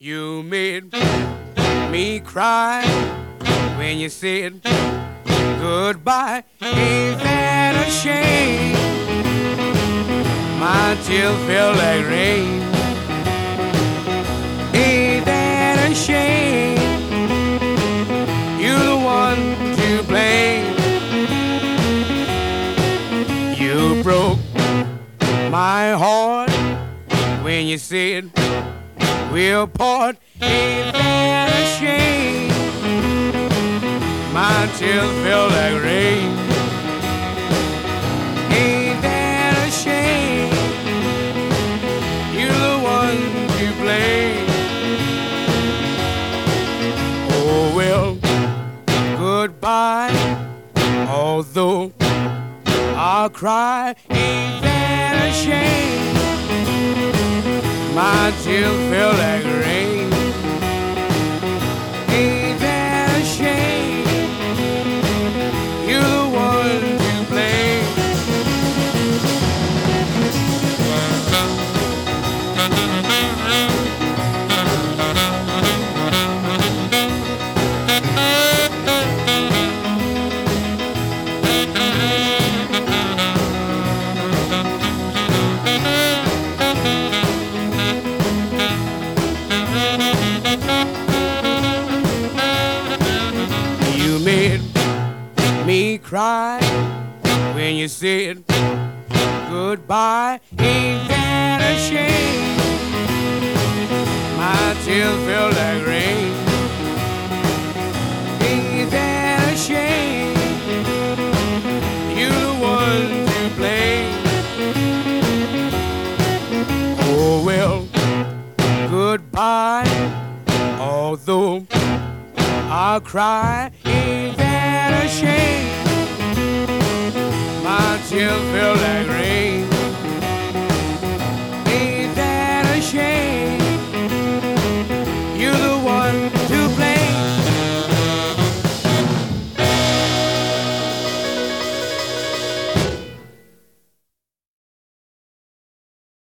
You made me cry when you said goodbye. Ain't that a shame? My tears feel like rain. Ain't that a shame? You're the one to blame. You broke my heart when you said we'll part. Ain't that a shame? My tears feel like rain. Ain't that a shame? You're the one to blame. Oh well, goodbye. Although I'll cry, ain't that a shame? My tears feel like rain. Ain't that a shame? You're the one to blame. You made me cry when you said goodbye. Ain't that a shame? My tears feel like rain. Ain't that a shame? You're the one to blame. Oh well, goodbye. Although I'll cry, ain't that a shame?